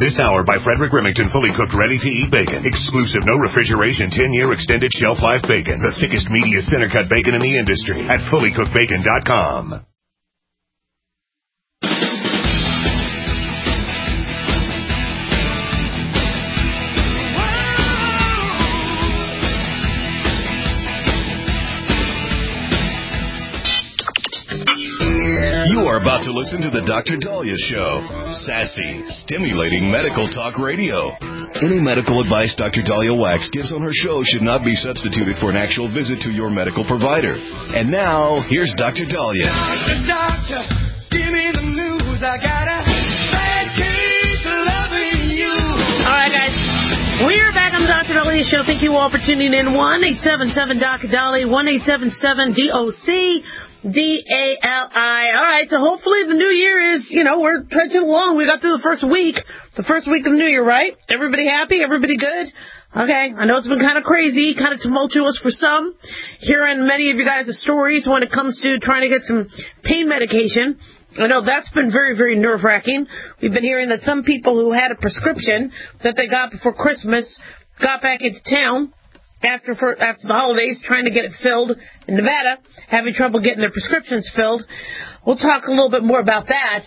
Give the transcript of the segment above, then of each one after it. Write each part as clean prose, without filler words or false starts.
This hour by Frederick Remington, fully cooked, ready-to-eat bacon. Exclusive, no refrigeration, 10-year extended shelf life bacon. The thickest, meatiest, center-cut bacon in the industry at fullycookedbacon.com. You are about to listen to the Dr. Daliah Show. Sassy, stimulating medical talk radio. Any medical advice Dr. Daliah Wax gives on her show should not be substituted for an actual visit to your medical provider. And now, here's Dr. Daliah. Doctor, give me the news. I got a bad case of loving you. All right, guys. We're back on the Dr. Daliah Show. Thank you all for tuning in. 1-877-DOC-DALI, 1-877-DOC. D-A-L-I. All right, so hopefully the new year is, we're trudging along. We got through the first week of the new year, right? Everybody happy? Everybody good? Okay, I know it's been kind of crazy, kind of tumultuous for some. Hearing many of you guys' stories when it comes to trying to get some pain medication. I know that's been very, very nerve-wracking. We've been hearing that some people who had a prescription that they got before Christmas got back into town after the holidays, trying to get it filled in Nevada, having trouble getting their prescriptions filled. We'll talk a little bit more about that.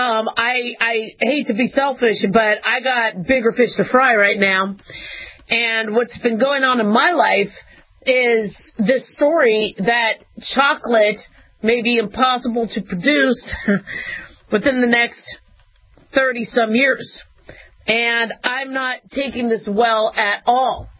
I hate to be selfish, but I got bigger fish to fry right now. And what's been going on in my life is this story that chocolate may be impossible to produce within the next 30-some years. And I'm not taking this well at all.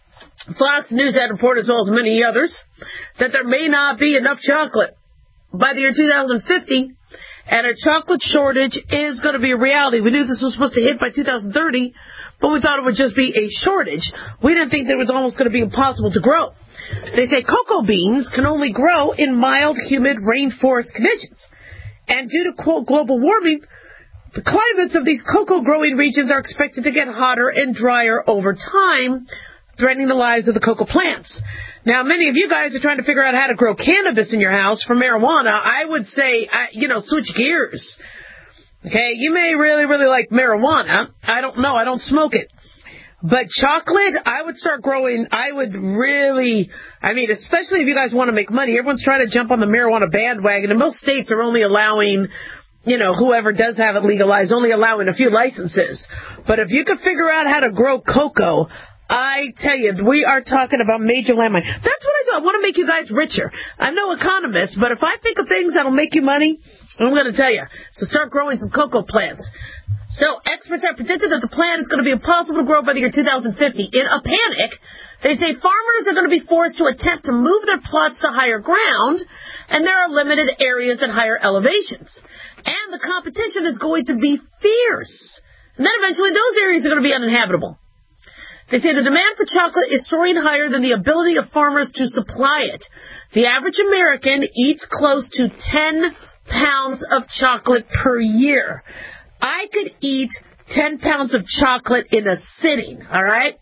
Fox News had reported, as well as many others, that there may not be enough chocolate by the year 2050, and a chocolate shortage is going to be a reality. We knew this was supposed to hit by 2030, but we thought it would just be a shortage. We didn't think that it was almost going to be impossible to grow. They say cocoa beans can only grow in mild, humid rainforest conditions. And due to, quote, global warming, the climates of these cocoa growing regions are expected to get hotter and drier over time, threatening the lives of the cocoa plants. Now, many of you guys are trying to figure out how to grow cannabis in your house for marijuana. I would say, switch gears. Okay, you may really, really like marijuana. I don't know. I don't smoke it. But chocolate, I would start growing. I would really, especially if you guys want to make money. Everyone's trying to jump on the marijuana bandwagon, and most states are only allowing, whoever does have it legalized, only allowing a few licenses. But if you could figure out how to grow cocoa, I tell you, we are talking about major landmine. That's what I do. I want to make you guys richer. I'm no economist, but if I think of things that'll make you money, I'm going to tell you. So start growing some cocoa plants. So experts have predicted that the plant is going to be impossible to grow by the year 2050. In a panic, they say farmers are going to be forced to attempt to move their plots to higher ground, and there are limited areas at higher elevations. And the competition is going to be fierce. And then eventually those areas are going to be uninhabitable. They say the demand for chocolate is soaring higher than the ability of farmers to supply it. The average American eats close to 10 pounds of chocolate per year. I could eat 10 pounds of chocolate in a sitting, all right?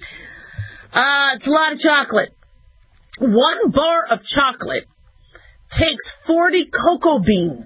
It's a lot of chocolate. 1 bar of chocolate takes 40 cocoa beans.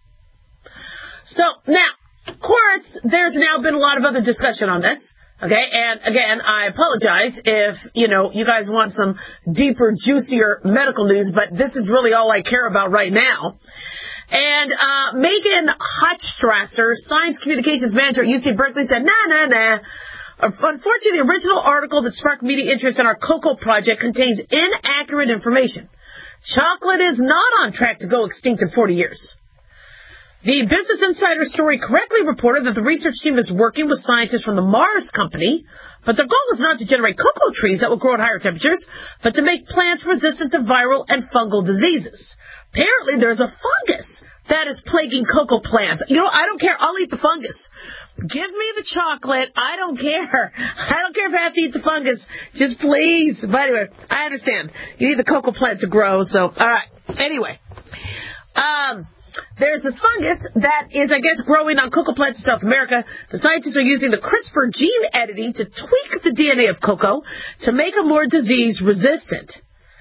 So, now, of course, there's now been a lot of other discussion on this. Okay, and again, I apologize if, you guys want some deeper, juicier medical news, but this is really all I care about right now. And Megan Hochstrasser, Science Communications Manager at UC Berkeley, said, nah. Unfortunately, the original article that sparked media interest in our cocoa project contains inaccurate information. Chocolate is not on track to go extinct in 40 years. The Business Insider story correctly reported that the research team is working with scientists from the Mars Company, but their goal is not to generate cocoa trees that will grow at higher temperatures, but to make plants resistant to viral and fungal diseases. Apparently, there's a fungus that is plaguing cocoa plants. I don't care. I'll eat the fungus. Give me the chocolate. I don't care. I don't care if I have to eat the fungus. Just please. But anyway, I understand. You need the cocoa plant to grow, so, all right. Anyway. There's this fungus that is, I guess, growing on cocoa plants in South America. The scientists are using the CRISPR gene editing to tweak the DNA of cocoa to make it more disease resistant.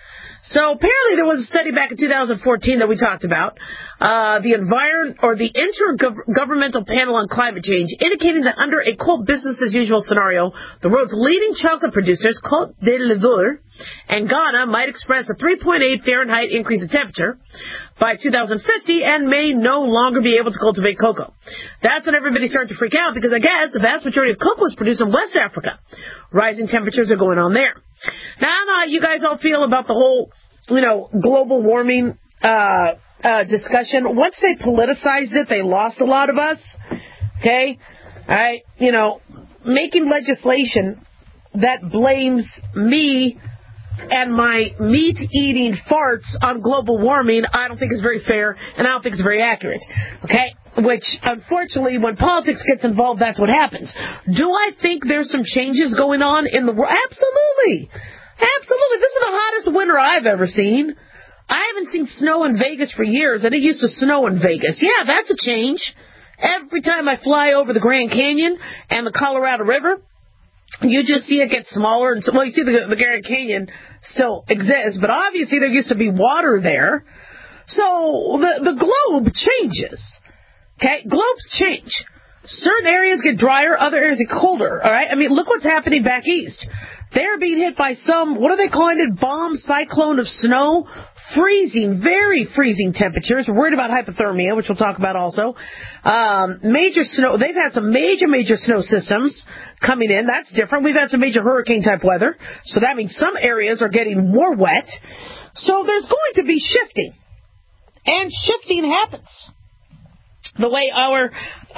So apparently there was a study back in 2014 that we talked about, the Intergovernmental Panel on Climate Change, indicating that under a, quote, business-as-usual scenario, the world's leading chocolate producers, Côte d'Ivoire, and Ghana might express a 3.8 Fahrenheit increase in temperature by 2050 and may no longer be able to cultivate cocoa. That's when everybody started to freak out because I guess the vast majority of cocoa is produced in West Africa. Rising temperatures are going on there. Now, I don't know how you guys all feel about the whole, global warming discussion. Once they politicized it, they lost a lot of us. Okay? All right? Making legislation that blames me and my meat-eating farts on global warming, I don't think is very fair, and I don't think it's very accurate. Okay? Which, unfortunately, when politics gets involved, that's what happens. Do I think there's some changes going on in the world? Absolutely. Absolutely. This is the hottest winter I've ever seen. I haven't seen snow in Vegas for years, and it used to snow in Vegas. Yeah, that's a change. Every time I fly over the Grand Canyon and the Colorado River, you just see it get smaller. And well, you see the Grand Canyon still exists, but obviously there used to be water there. So the globe changes. Okay? Globes change. Certain areas get drier, other areas get colder. All right? I mean, look what's happening back east. They're being hit by some, what are they calling it, bomb cyclone of snow? Freezing, very freezing temperatures. We're worried about hypothermia, which we'll talk about also. Major snow. They've had some major snow systems coming in. That's different. We've had some major hurricane-type weather. So that means some areas are getting more wet. So there's going to be shifting. And shifting happens. The way our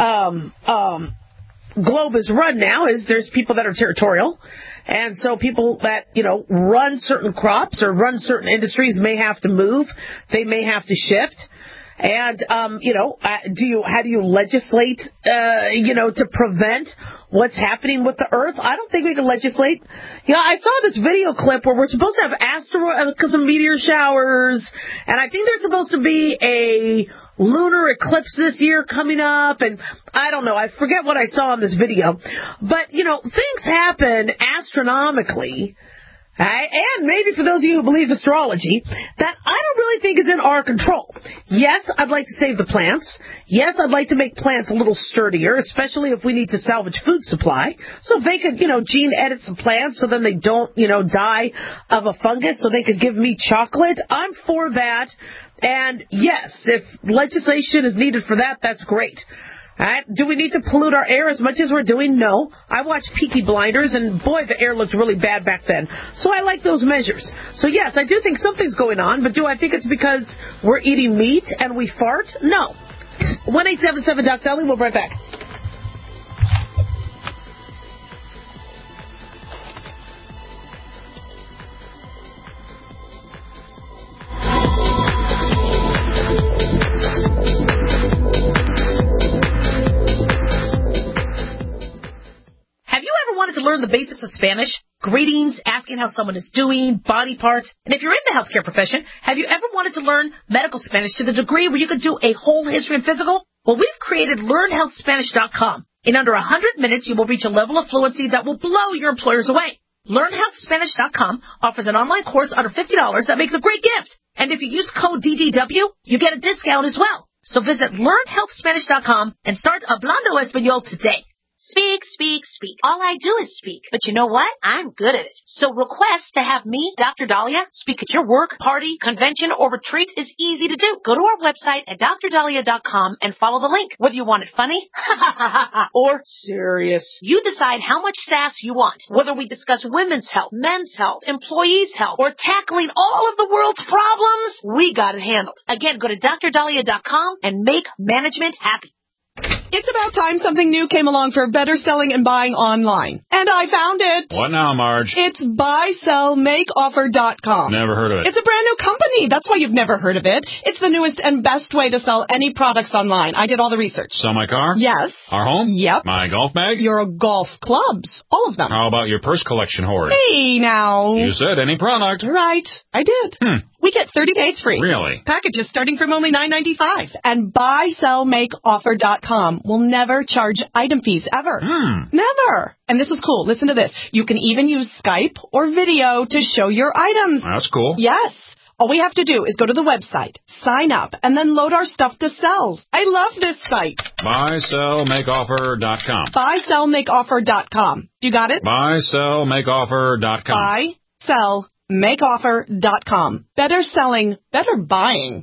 globe is run now is there's people that are territorial. And so people that, run certain crops or run certain industries may have to move. They may have to shift. And, how do you legislate, to prevent what's happening with the earth? I don't think we can legislate. I saw this video clip where we're supposed to have some meteor showers, and I think there's supposed to be a lunar eclipse this year coming up, and I don't know. I forget what I saw in this video. But, things happen astronomically. And maybe for those of you who believe astrology, that I don't really think is in our control. Yes, I'd like to save the plants. Yes, I'd like to make plants a little sturdier, especially if we need to salvage food supply. So if they could, gene edit some plants so then they don't, die of a fungus so they could give me chocolate, I'm for that. And yes, if legislation is needed for that, that's great. All right. Do we need to pollute our air as much as we're doing? No. I watched Peaky Blinders, and boy, the air looked really bad back then. So I like those measures. So yes, I do think something's going on, but do I think it's because we're eating meat and we fart? No. 1-877-DOC-DOLLY. We'll be right back. Wanted to learn the basics of Spanish, greetings, asking how someone is doing, body parts, and if you're in the healthcare profession, have you ever wanted to learn medical Spanish to the degree where you could do a whole history and physical? Well, we've created LearnHealthSpanish.com. In under 100 minutes, you will reach a level of fluency that will blow your employers away. LearnHealthSpanish.com offers an online course under $50 that makes a great gift. And if you use code DDW, you get a discount as well. So visit LearnHealthSpanish.com and start Hablando Español today. Speak, speak, speak. All I do is speak. But you know what? I'm good at it. So request to have me, Dr. Dahlia, speak at your work, party, convention, or retreat is easy to do. Go to our website at drdahlia.com and follow the link. Whether you want it funny or serious, you decide how much sass you want. Whether we discuss women's health, men's health, employees' health, or tackling all of the world's problems, we got it handled. Again, go to drdahlia.com and make management happy. It's about time something new came along for better selling and buying online. And I found it. What now, Marge? It's buysellmakeoffer.com. Never heard of it. It's a brand new company. That's why you've never heard of it. It's the newest and best way to sell any products online. I did all the research. Sell my car? Yes. Our home? Yep. My golf bag? Your golf clubs. All of them. How about your purse collection hoard? Hey, now. You said any product. Right. I did. We get 30 days free. Really? Packages starting from only $9.95. And buysellmakeoffer.com will never charge item fees ever. Never. And this is cool. Listen to this. You can even use Skype or video to show your items. That's cool. Yes. All we have to do is go to the website, sign up, and then load our stuff to sell. I love this site. BuySellMakeOffer.com. BuySellMakeOffer.com. You got it? BuySellMakeOffer.com. BuySellMakeOffer.com. Better selling, better buying.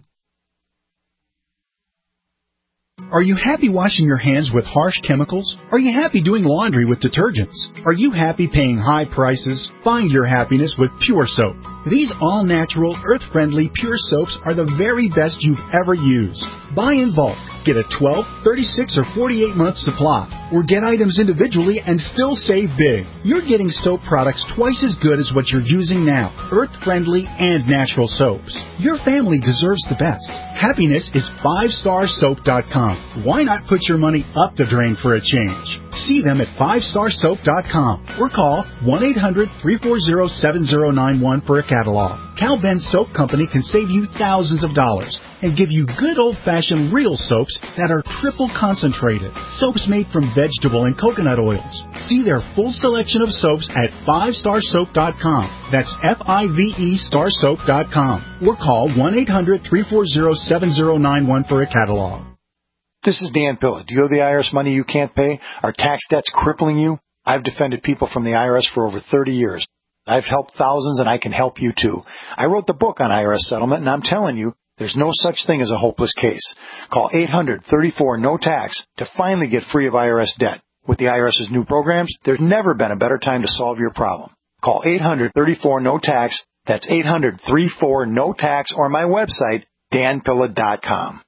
Are you happy washing your hands with harsh chemicals? Are you happy doing laundry with detergents? Are you happy paying high prices? Find your happiness with Pure Soap. These all-natural, earth-friendly Pure Soaps are the very best you've ever used. Buy in bulk. Get a 12, 36, or 48-month supply. Or get items individually and still save big. You're getting soap products twice as good as what you're using now. Earth-friendly and natural soaps. Your family deserves the best. Happiness is 5starsoap.com. Why not put your money up the drain for a change? See them at 5starsoap.com or call 1-800-340-7091 for a catalog. Cal Ben Soap Company can save you thousands of dollars and give you good old-fashioned real soaps that are triple concentrated. Soaps made from vegetable and coconut oils. See their full selection of soaps at 5starsoap.com. That's F-I-V-E starsoap.com or call 1-800-340-7091 for a catalog. This is Dan Pilla. Do you owe the IRS money you can't pay? Are tax debts crippling you? I've defended people from the IRS for over 30 years. I've helped thousands, and I can help you too. I wrote the book on IRS settlement, and I'm telling you, there's no such thing as a hopeless case. Call 800-34-NO-TAX to finally get free of IRS debt. With the IRS's new programs, there's never been a better time to solve your problem. Call 800-34-NO-TAX. That's 800-34-NO-TAX, or my website, danpilla.com.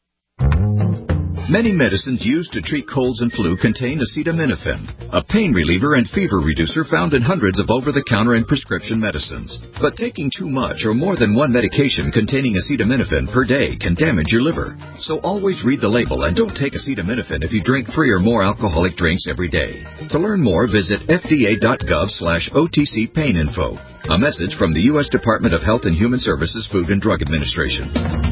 Many medicines used to treat colds and flu contain acetaminophen, a pain reliever and fever reducer found in hundreds of over-the-counter and prescription medicines. But taking too much or more than one medication containing acetaminophen per day can damage your liver. So always read the label and don't take acetaminophen if you drink 3 or more alcoholic drinks every day. To learn more, visit fda.gov/OTC pain info. A message from the U.S. Department of Health and Human Services Food and Drug Administration.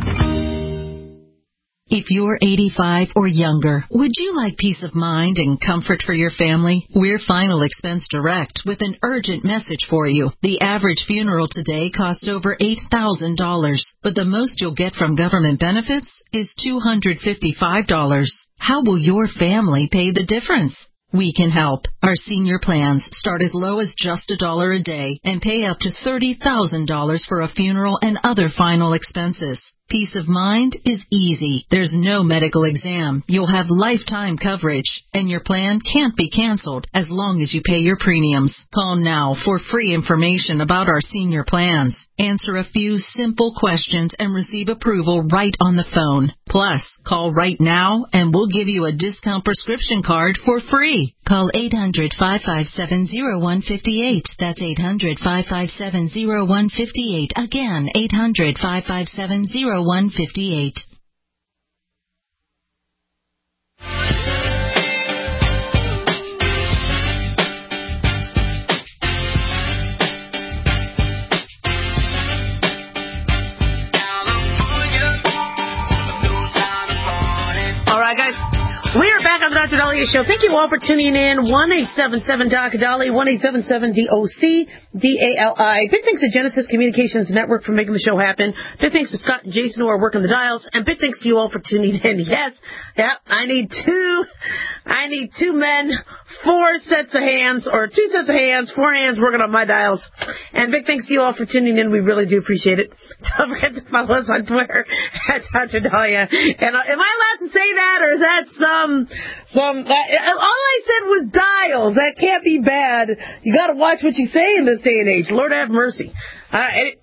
If you're 85 or younger, would you like peace of mind and comfort for your family? We're Final Expense Direct with an urgent message for you. The average funeral today costs over $8,000, but the most you'll get from government benefits is $255. How will your family pay the difference? We can help. Our senior plans start as low as just $1 a day and pay up to $30,000 for a funeral and other final expenses. Peace of mind is easy. There's no medical exam. You'll have lifetime coverage, and your plan can't be canceled as long as you pay your premiums. Call now for free information about our senior plans. Answer a few simple questions and receive approval right on the phone. Plus, call right now and we'll give you a discount prescription card for free. Call 800-557-0158. That's 800-557-0158. Again, 800-557-0158. 158. All right, guys. We are back on the Dr. Dahlia Show. Thank you all for tuning in. 1-877-DOC-DALI, 1-877-DOC-DALI. Big thanks to Genesis Communications Network for making the show happen. Big thanks to Scott and Jason who are working the dials. And big thanks to you all for tuning in. Yes, I need two men, 4 sets of hands, or 2 sets of hands, 4 hands working on my dials. And big thanks to you all for tuning in. We really do appreciate it. Don't forget to follow us on Twitter at Dr. Dahlia. And am I allowed to say that, or is that all I said was dials. That can't be bad. You got to watch what you say in this day and age. Lord have mercy. I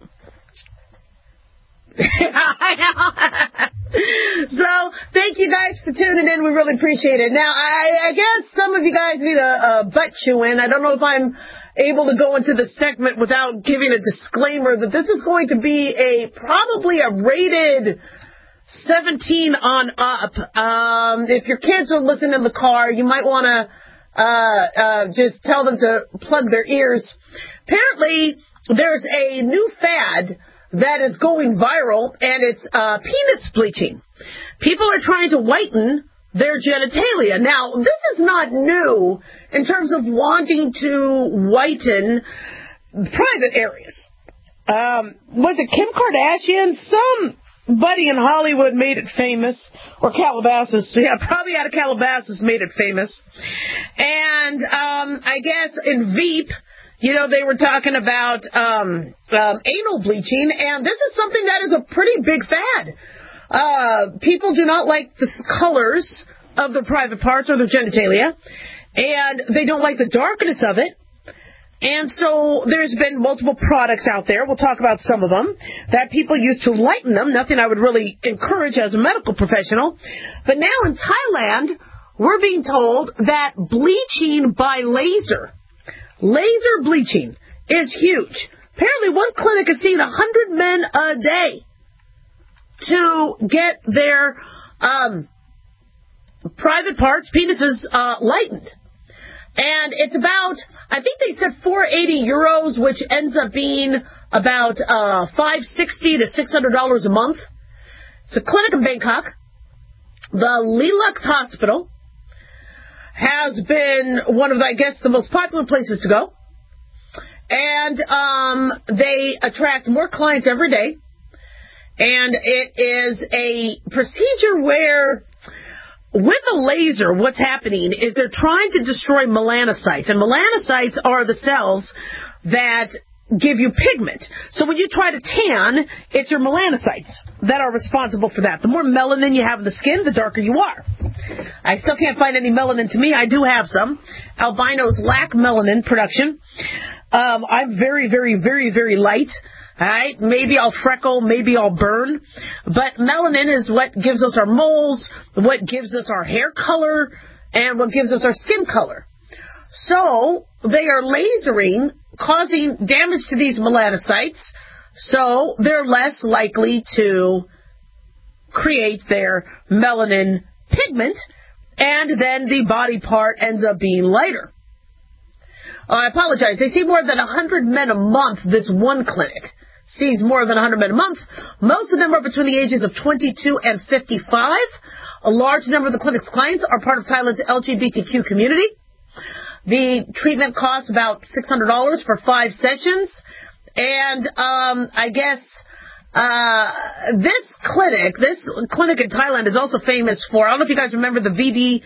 know. So, thank you guys for tuning in. We really appreciate it. Now, I guess some of you guys need a butt chew in. I don't know if I'm able to go into the segment without giving a disclaimer that this is going to be probably a rated 17 on up. If your kids are listening in the car, you might want to just tell them to plug their ears. Apparently, there's a new fad that is going viral, and it's penis bleaching. People are trying to whiten their genitalia. Now, this is not new in terms of wanting to whiten private areas. was it Kim Kardashian? Somebody in Hollywood made it famous. Or Calabasas. Yeah, probably out of Calabasas made it famous. And I guess in Veep, they were talking about anal bleaching, and this is something that is a pretty big fad. People do not like the colors of their private parts or their genitalia, and they don't like the darkness of it. And so there's been multiple products out there, we'll talk about some of them, that people use to lighten them. Nothing I would really encourage as a medical professional. But now in Thailand, we're being told that bleaching by laser bleaching is huge. Apparently one clinic is seeing 100 men a day to get their private parts, penises, lightened. And it's about, I think they said 480 euros, which ends up being about $560 to $600 a month. It's a clinic in Bangkok. The Lelux Hospital has been one of, I guess, the most popular places to go. And they attract more clients every day. And it is a procedure where, with a laser, what's happening is they're trying to destroy melanocytes. And melanocytes are the cells that give you pigment. So when you try to tan, it's your melanocytes that are responsible for that. The more melanin you have in the skin, the darker you are. I still can't find any melanin to me. I do have some. Albinos lack melanin production. I'm very, very, very, very light. All right, maybe I'll freckle, maybe I'll burn, but melanin is what gives us our moles, what gives us our hair color, and what gives us our skin color. So they are lasering, causing damage to these melanocytes, so they're less likely to create their melanin pigment, and then the body part ends up being lighter. I apologize. They see more than 100 men a month, this one clinic sees more than 100 men a month. Most of them are between the ages of 22 and 55. A large number of the clinic's clients are part of Thailand's LGBTQ community. The treatment costs about $600 for 5 sessions. And I guess this clinic in Thailand is also famous for, I don't know if you guys remember the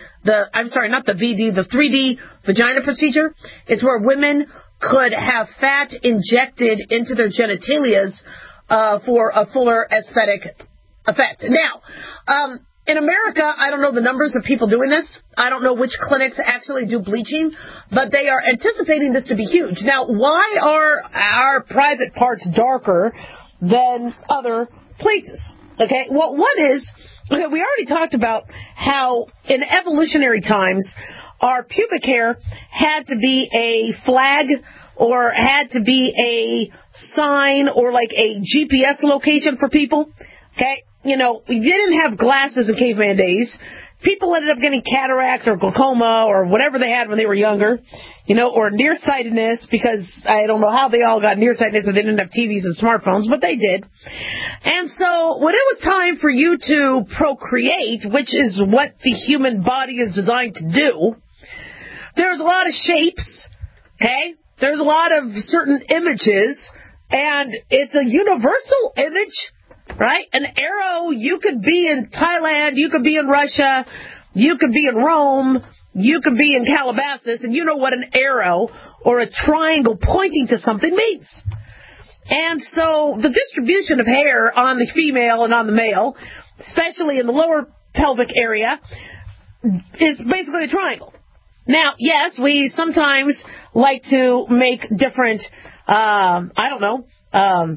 3D vagina procedure. It's where women could have fat injected into their genitalias for a fuller aesthetic effect. Now, in America, I don't know the numbers of people doing this. I don't know which clinics actually do bleaching, but they are anticipating this to be huge. Now, why are our private parts darker than other places? Okay, well, one is, we already talked about how in evolutionary times, our pubic hair had to be a flag or had to be a sign or like a GPS location for people. Okay? We didn't have glasses in caveman days. People ended up getting cataracts or glaucoma or whatever they had when they were younger, or nearsightedness, because I don't know how they all got nearsightedness if they didn't have TVs and smartphones, but they did. And so when it was time for you to procreate, which is what the human body is designed to do, there's a lot of shapes, okay? There's a lot of certain images, and it's a universal image, right? An arrow, you could be in Thailand, you could be in Russia, you could be in Rome, you could be in Calabasas, and you know what an arrow or a triangle pointing to something means. And so the distribution of hair on the female and on the male, especially in the lower pelvic area, is basically a triangle. Now, yes, we sometimes like to make different, I don't want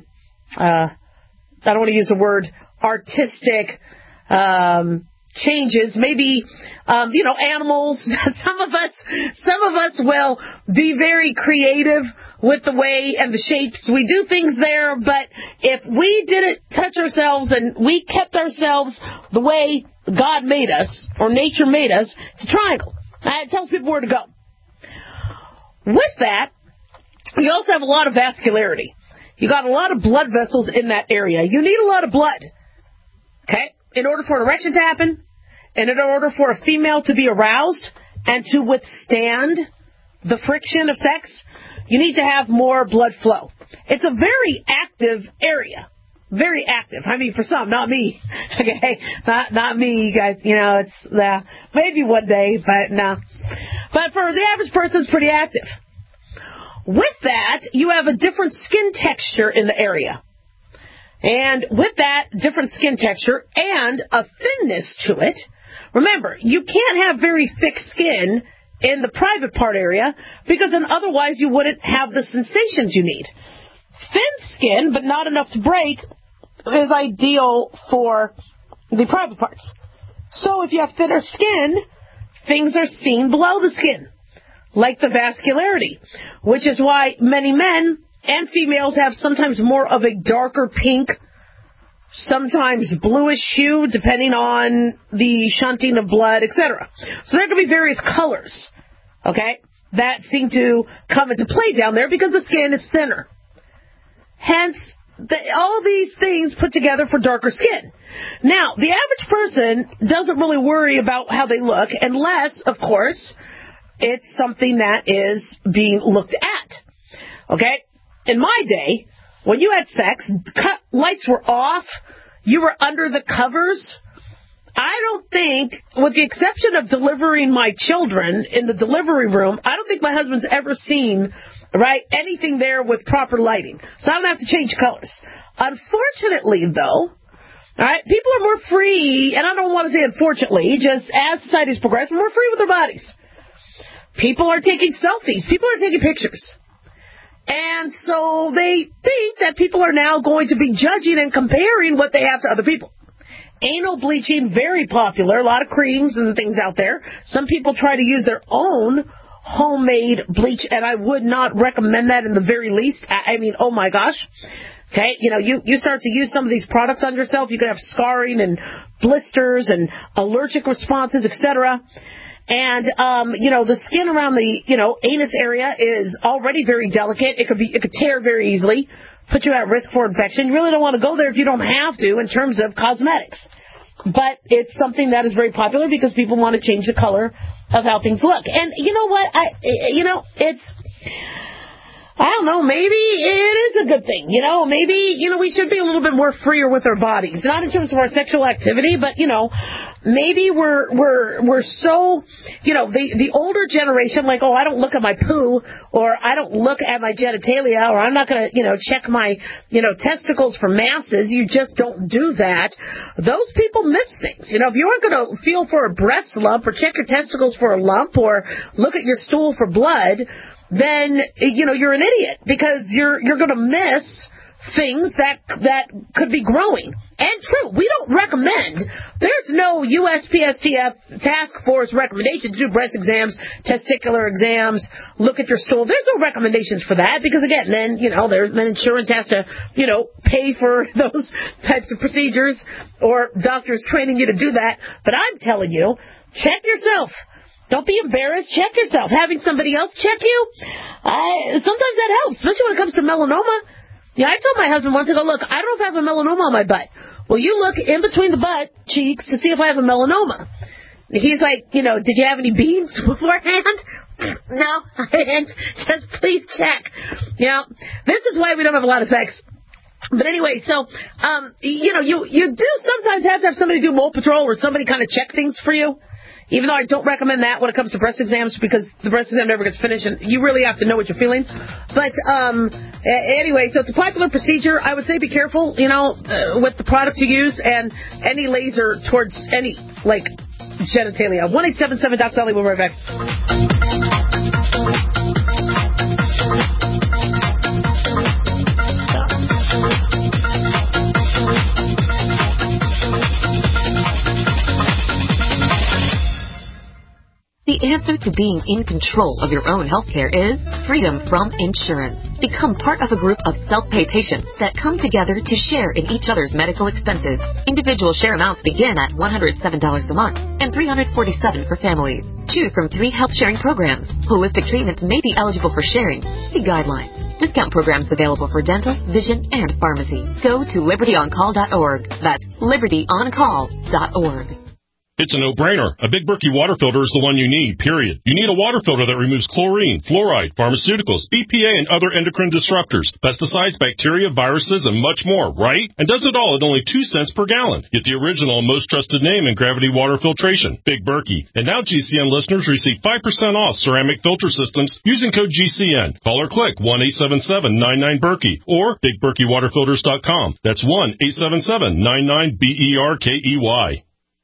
to use the word artistic changes. Maybe, animals. Some of us will be very creative with the way and the shapes we do things there. But if we didn't touch ourselves and we kept ourselves the way God made us or nature made us, it's a triangle. It tells people where to go. With that, you also have a lot of vascularity. You got a lot of blood vessels in that area. You need a lot of blood, okay, in order for an erection to happen, and in order for a female to be aroused and to withstand the friction of sex. You need to have more blood flow. it's a very active area. Very active. I mean, for some, not me. Okay, not me, guys. You know, it's maybe one day, but no. But for the average person, it's pretty active. With that, you have a different skin texture in the area. And with that different skin texture and a thinness to it, remember, you can't have very thick skin in the private part area because then otherwise you wouldn't have the sensations you need. Thin skin, but not enough to break, is ideal for the private parts. So if you have thinner skin, things are seen below the skin, like the vascularity, which is why many men and females have sometimes more of a darker pink, sometimes bluish hue, depending on the shunting of blood, etc. So there can be various colors, okay, that seem to come into play down there because the skin is thinner. Hence, all these things put together for darker skin. Now, the average person doesn't really worry about how they look unless, of course, it's something that is being looked at. Okay? In my day, when you had sex, lights were off, you were under the covers. I don't think, with the exception of delivering my children in the delivery room, I don't think my husband's ever seen, right, anything there with proper lighting. So I don't have to change colors. Unfortunately, though, all right, people are more free, and I don't want to say unfortunately, just as society's progressed, more free with their bodies. People are taking selfies. People are taking pictures. And so they think that people are now going to be judging and comparing what they have to other people. Anal bleaching, very popular. A lot of creams and things out there. Some people try to use their own homemade bleach, and I would not recommend that in the very least. I mean, oh my gosh. Okay, you know, you start to use some of these products on yourself, you could have scarring and blisters and allergic responses, etc. And, you know, the skin around the, you know, anus area is already very delicate. It could tear very easily, put you at risk for infection. You really don't want to go there if you don't have to in terms of cosmetics. But it's something that is very popular because people want to change the color of how things look. And you know what? I don't know, maybe it is a good thing, you know, maybe, you know, we should be a little bit more freer with our bodies, not in terms of our sexual activity, but, you know, maybe we're so, you know, the older generation, like, oh, I don't look at my poo, or I don't look at my genitalia, or I'm not going to, you know, check my, you know, testicles for masses, you just don't do that. Those people miss things, you know, if you aren't going to feel for a breast lump, or check your testicles for a lump, or look at your stool for blood, then, you know, you're an idiot because you're going to miss things that could be growing. And true, we don't recommend, there's no USPSTF task force recommendation to do breast exams, testicular exams, look at your stool. There's no recommendations for that because, again, then, you know, then insurance has to, you know, pay for those types of procedures or doctors training you to do that. But I'm telling you, check yourself. Don't be embarrassed. Check yourself. Having somebody else check you, sometimes that helps, especially when it comes to melanoma. Yeah, I told my husband once ago, look, I don't know if I have a melanoma on my butt. Well, you look in between the butt cheeks to see if I have a melanoma. He's like, you know, did you have any beans beforehand? No, I didn't. Just please check. You know, this is why we don't have a lot of sex. But anyway, so, you know, you do sometimes have to have somebody do mole patrol or somebody kind of check things for you. Even though I don't recommend that when it comes to breast exams because the breast exam never gets finished and you really have to know what you're feeling. But anyway, so it's a popular procedure. I would say be careful, you know, with the products you use and any laser towards any, like, genitalia. 1-877-DOC-DOLLY. We'll be right back. The answer to being in control of your own healthcare is freedom from insurance. Become part of a group of self-pay patients that come together to share in each other's medical expenses. Individual share amounts begin at $107 a month and $347 for families. Choose from 3 health-sharing programs. Holistic treatments may be eligible for sharing. See guidelines. Discount programs available for dental, vision, and pharmacy. Go to libertyoncall.org. That's libertyoncall.org. It's a no-brainer. A Big Berkey water filter is the one you need, period. You need a water filter that removes chlorine, fluoride, pharmaceuticals, BPA, and other endocrine disruptors, pesticides, bacteria, viruses, and much more, right? And does it all at only 2 cents per gallon. Get the original and most trusted name in gravity water filtration, Big Berkey. And now GCN listeners receive 5% off ceramic filter systems using code GCN. Call or click 1-877-99-BERKEY or BigBerkeyWaterFilters.com. That's 1-877-99-BERKEY.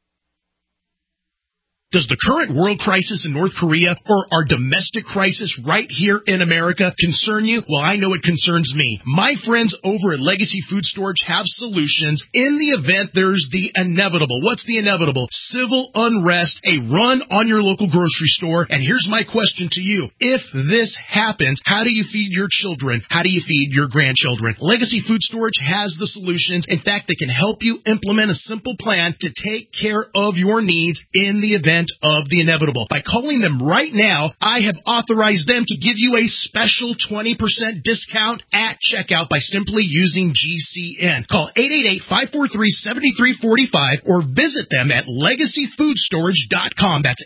Does the current world crisis in North Korea or our domestic crisis right here in America concern you? Well, I know it concerns me. My friends over at Legacy Food Storage have solutions in the event there's the inevitable. What's the inevitable? Civil unrest, a run on your local grocery store. And here's my question to you. If this happens, how do you feed your children? How do you feed your grandchildren? Legacy Food Storage has the solutions. In fact, they can help you implement a simple plan to take care of your needs in the event of the inevitable. By calling them right now, I have authorized them to give you a special 20% discount at checkout by simply using GCN. Call 888-543-7345 or visit them at LegacyFoodStorage.com. That's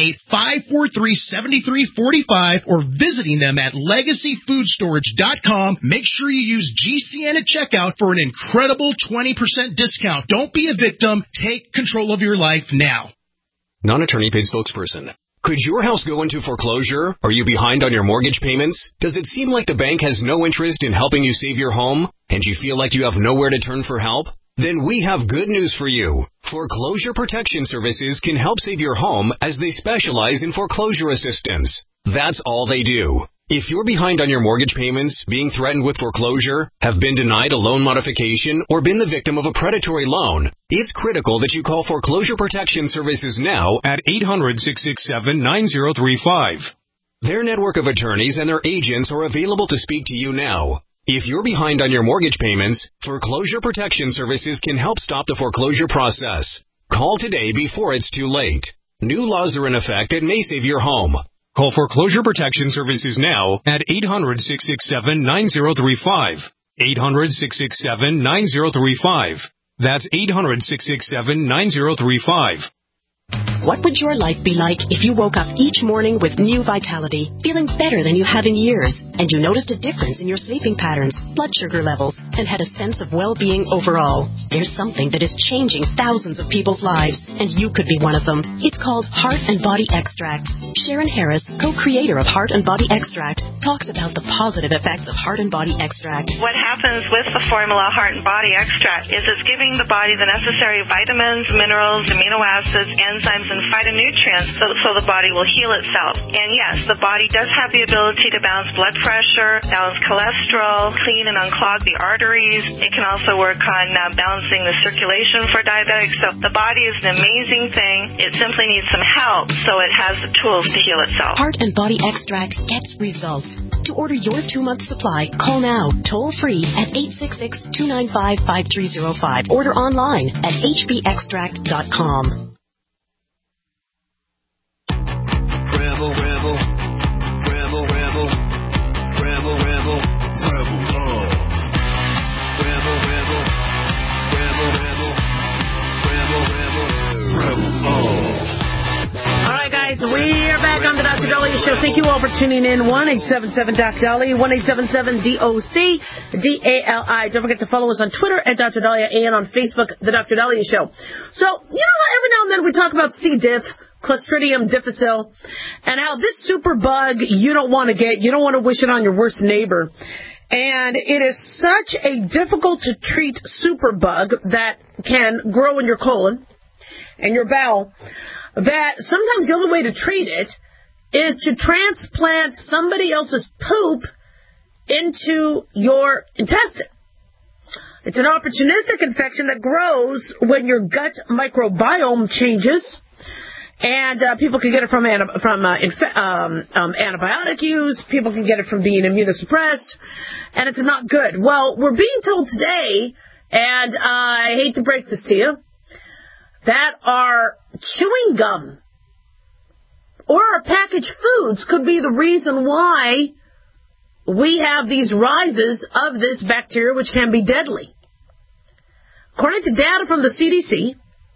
888-543-7345 or visiting them at LegacyFoodStorage.com. Make sure you use GCN at checkout for an incredible 20% discount. Don't be a victim. Take control of your life now. Non-attorney paid spokesperson. Could your house go into foreclosure? Are you behind on your mortgage payments? Does it seem like the bank has no interest in helping you save your home? And you feel like you have nowhere to turn for help? Then we have good news for you. Foreclosure Protection Services can help save your home as they specialize in foreclosure assistance. That's all they do. If you're behind on your mortgage payments, being threatened with foreclosure, have been denied a loan modification, or been the victim of a predatory loan, it's critical that you call Foreclosure Protection Services now at 800-667-9035. Their network of attorneys and their agents are available to speak to you now. If you're behind on your mortgage payments, Foreclosure Protection Services can help stop the foreclosure process. Call today before it's too late. New laws are in effect that may save your home. Call Foreclosure Protection Services now at 800-667-9035. 800-667-9035. That's 800-667-9035. What would your life be like if you woke up each morning with new vitality, feeling better than you have in years, and you noticed a difference in your sleeping patterns, blood sugar levels, and had a sense of well-being overall? There's something that is changing thousands of people's lives, and you could be one of them. It's called Heart and Body Extract. Sharon Harris, co-creator of Heart and Body Extract, talks about the positive effects of Heart and Body Extract. What happens with the formula Heart and Body Extract is it's giving the body the necessary vitamins, minerals, amino acids, enzymes, and phytonutrients so the body will heal itself. And yes, the body does have the ability to balance blood pressure, balance cholesterol, clean and unclog the arteries. It can also work on balancing the circulation for diabetics. So the body is an amazing thing. It simply needs some help so it has the tools to heal itself. Heart and Body Extract gets results. To order your 2-month supply, call now, toll free at 866-295-5305. Order online at hbextract.com. Rebel, rebel, rebel, rebel, rebel, rebel, rebel love. Rebel, rebel, rebel, rebel, rebel, rebel, rebel love. All right, guys, we are back on the Dr. Dahlia Show. Thank you all for tuning in. 1-877-DOC-DALI, 1-877-DOC-DALI. Don't forget to follow us on Twitter at Dr. Dahlia and on Facebook, The Dr. Dahlia Show. So, you know how every now and then we talk about C. diff, Clostridium difficile, and how this super bug you don't want to get, you don't want to wish it on your worst neighbor. And it is such a difficult to treat super bug that can grow in your colon and your bowel that sometimes the only way to treat it is to transplant somebody else's poop into your intestine. It's an opportunistic infection that grows when your gut microbiome changes. And people can get it from antibiotic use. People can get it from being immunosuppressed. And it's not good. Well, we're being told today, and I hate to break this to you, that our chewing gum or our packaged foods could be the reason why we have these rises of this bacteria, which can be deadly. According to data from the CDC,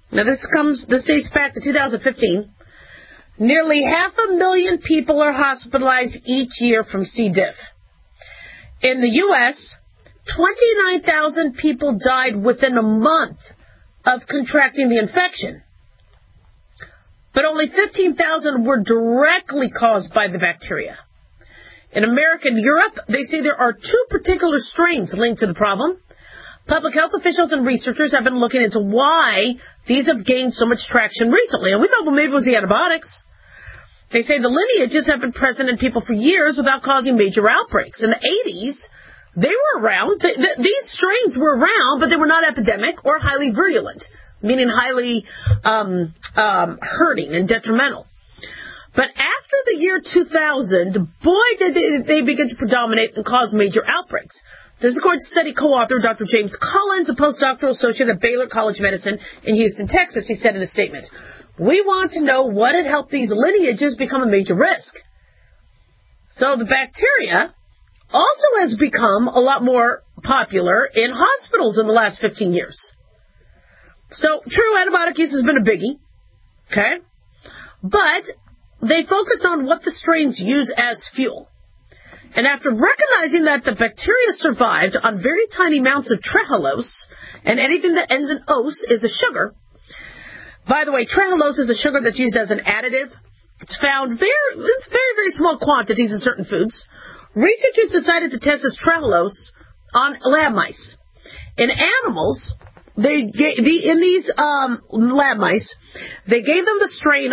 Now, this dates back to 2015. Nearly 500,000 people are hospitalized each year from C. diff. In the U.S., 29,000 people died within a month of contracting the infection. But only 15,000 were directly caused by the bacteria. In America and Europe, they say there are 2 particular strains linked to the problem. Public health officials and researchers have been looking into why these have gained so much traction recently. And we thought, well, maybe it was the antibiotics. They say the lineages have been present in people for years without causing major outbreaks. In the 80s, they were around. These strains were around, but they were not epidemic or highly virulent, meaning highly hurting and detrimental. But after the year 2000, boy, did they begin to predominate and cause major outbreaks. This is according to study co-author Dr. James Collins, a postdoctoral associate at Baylor College of Medicine in Houston, Texas. He said in a statement, "We want to know what had helped these lineages become a major risk." So the bacteria also has become a lot more popular in hospitals in the last 15 years. So, true, antibiotic use has been a biggie, okay? But they focused on what the strains use as fuel. And after recognizing that the bacteria survived on very tiny amounts of trehalose, and anything that ends in ose is a sugar. By the way, trehalose is a sugar that's used as an additive. It's found very small quantities in certain foods. Researchers decided to test this trehalose on lab mice. In animals, in these lab mice, they gave them the strain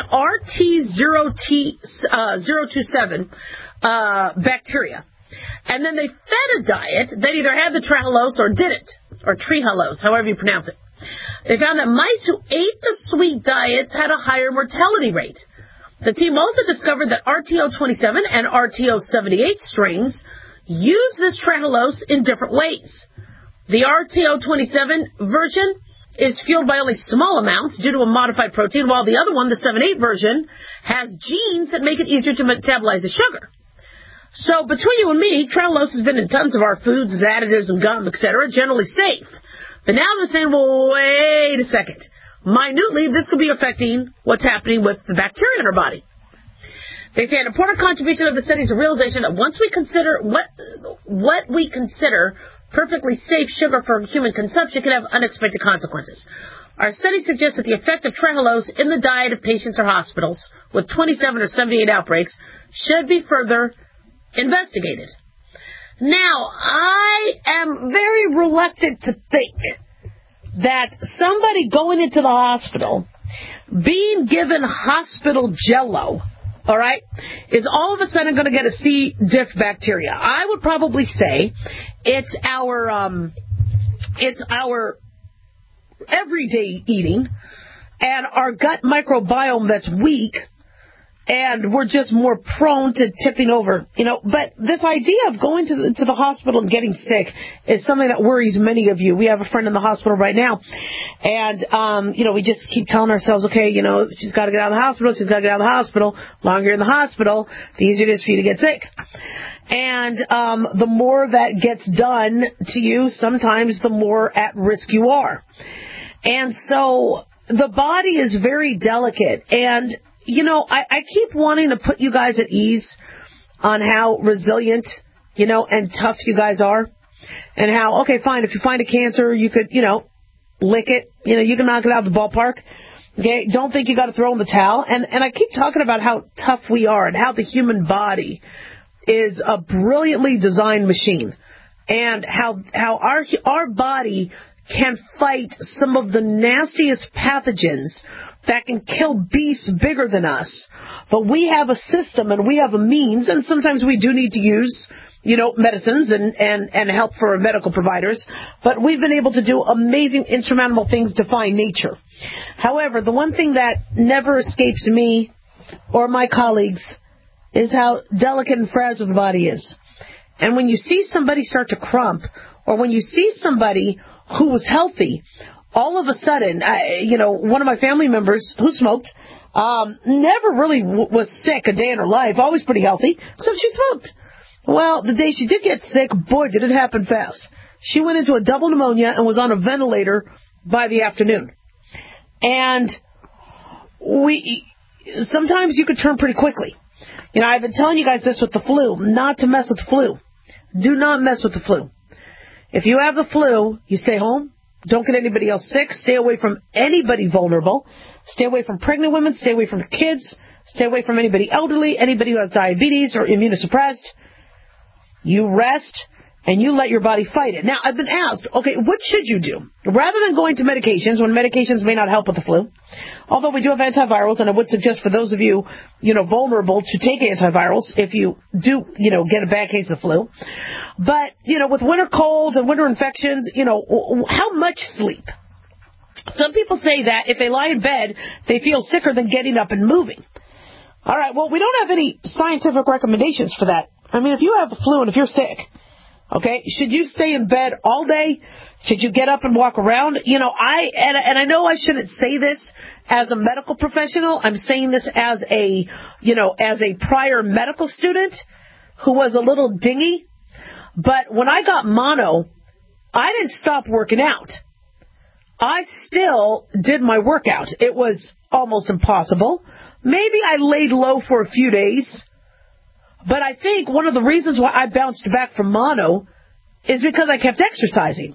RT027 bacteria. And then they fed a diet that either had the trehalose or didn't, or trehalose, however you pronounce it. They found that mice who ate the sweet diets had a higher mortality rate. The team also discovered that RT027 and RT078 strains use this trehalose in different ways. The RT027 version is fueled by only small amounts due to a modified protein, while the other one, the 78 version, has genes that make it easier to metabolize the sugar. So between you and me, trehalose has been in tons of our foods as additives and gum, etc., generally safe. But now they're saying, well, wait a second. Minutely, this could be affecting what's happening with the bacteria in our body. They say an important contribution of the study is a realization that once we consider what we consider perfectly safe sugar for human consumption can have unexpected consequences. Our study suggests that the effect of trehalose in the diet of patients or hospitals with 27 or 78 outbreaks should be further investigated. Now, I am very reluctant to think that somebody going into the hospital, being given hospital jello, all right, is all of a sudden going to get a C. diff bacteria. I would probably say it's our everyday eating and our gut microbiome that's weak, and we're just more prone to tipping over, But this idea of going to the hospital and getting sick is something that worries many of you. We have a friend in the hospital right now, and, we just keep telling ourselves, okay, she's got to get out of the hospital, she's got to get out of the hospital. The longer you're in the hospital, the easier it is for you to get sick. And the more that gets done to you, sometimes the more at risk you are. And so the body is very delicate, and I keep wanting to put you guys at ease on how resilient, and tough you guys are. And how, okay, fine, if you find a cancer, you could, lick it. You can knock it out of the ballpark. Okay, don't think you got to throw in the towel. And I keep talking about how tough we are and how the human body is a brilliantly designed machine. And how our body can fight some of the nastiest pathogens that can kill beasts bigger than us. But we have a system and we have a means, and sometimes we do need to use, medicines and help for medical providers. But we've been able to do amazing, insurmountable things defying nature. However, the one thing that never escapes me or my colleagues is how delicate and fragile the body is. And when you see somebody start to crump, or when you see somebody who was healthy, all of a sudden, one of my family members who smoked, never really was sick a day in her life, always pretty healthy, except she smoked. Well, the day she did get sick, boy, did it happen fast. She went into a double pneumonia and was on a ventilator by the afternoon. And sometimes you could turn pretty quickly. I've been telling you guys this with the flu, not to mess with the flu. Do not mess with the flu. If you have the flu, you stay home. Don't get anybody else sick. Stay away from anybody vulnerable. Stay away from pregnant women. Stay away from kids. Stay away from anybody elderly, anybody who has diabetes or immunosuppressed. You rest, and you let your body fight it. Now, I've been asked, okay, what should you do? Rather than going to medications, when medications may not help with the flu, although we do have antivirals, and I would suggest for those of you, vulnerable to take antivirals if you do, get a bad case of the flu. But, with winter colds and winter infections, how much sleep? Some people say that if they lie in bed, they feel sicker than getting up and moving. All right, well, we don't have any scientific recommendations for that. I mean, if you have the flu and if you're sick, okay, should you stay in bed all day? Should you get up and walk around? I know I shouldn't say this as a medical professional. I'm saying this as a prior medical student who was a little dingy. But when I got mono, I didn't stop working out. I still did my workout. It was almost impossible. Maybe I laid low for a few days. But I think one of the reasons why I bounced back from mono is because I kept exercising.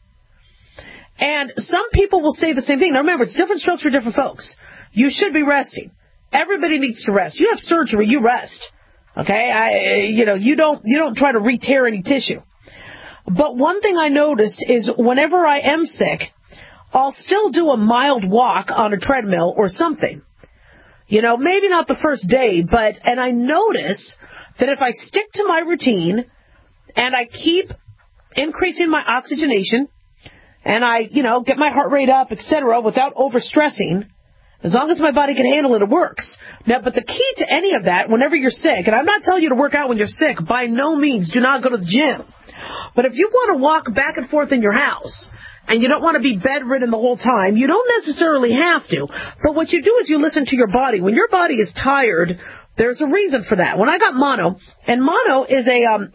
And some people will say the same thing. Now remember, it's different strokes for different folks. You should be resting. Everybody needs to rest. You have surgery, you rest. Okay? You don't try to re-tear any tissue. But one thing I noticed is whenever I am sick, I'll still do a mild walk on a treadmill or something. Maybe not the first day, and I notice that if I stick to my routine and I keep increasing my oxygenation and I, get my heart rate up, etc., without overstressing, as long as my body can handle it, it works. Now, but the key to any of that, whenever you're sick, and I'm not telling you to work out when you're sick, by no means do not go to the gym. But if you want to walk back and forth in your house, and you don't want to be bedridden the whole time, you don't necessarily have to. But what you do is you listen to your body. When your body is tired, there's a reason for that. When I got mono, and mono is a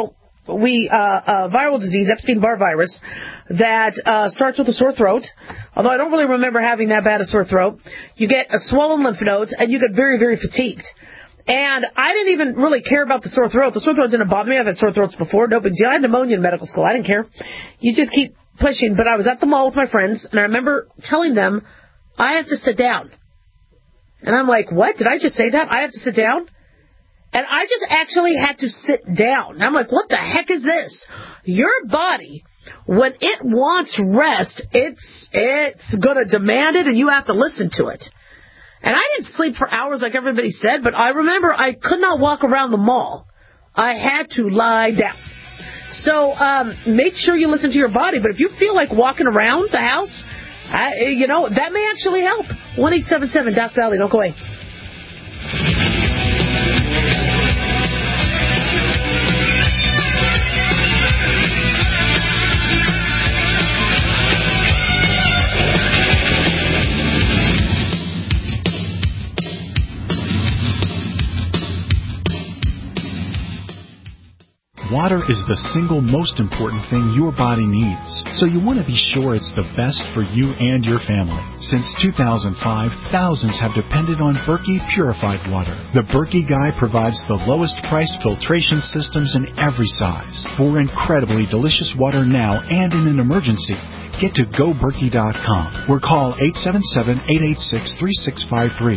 viral disease, Epstein-Barr virus, that starts with a sore throat. Although I don't really remember having that bad a sore throat. You get a swollen lymph nodes, and you get very, very fatigued. And I didn't even really care about the sore throat. The sore throat didn't bother me. I've had sore throats before. No big deal. I had pneumonia in medical school. I didn't care. You just keep pushing. But I was at the mall with my friends, and I remember telling them, I have to sit down. And I'm like, what? Did I just say that? I have to sit down? And I just actually had to sit down. And I'm like, what the heck is this? Your body, when it wants rest, it's going to demand it, and you have to listen to it. And I didn't sleep for hours like everybody said, but I remember I could not walk around the mall. I had to lie down. So make sure you listen to your body. But if you feel like walking around the house, that may actually help. 1-877-DOC-DOLLY. Don't go away. Water is the single most important thing your body needs, so you want to be sure it's the best for you and your family. Since 2005, thousands have depended on Berkey purified water. The Berkey Guy provides the lowest priced filtration systems in every size. For incredibly delicious water now and in an emergency, get to GoBerkey.com or call 877-886-3653.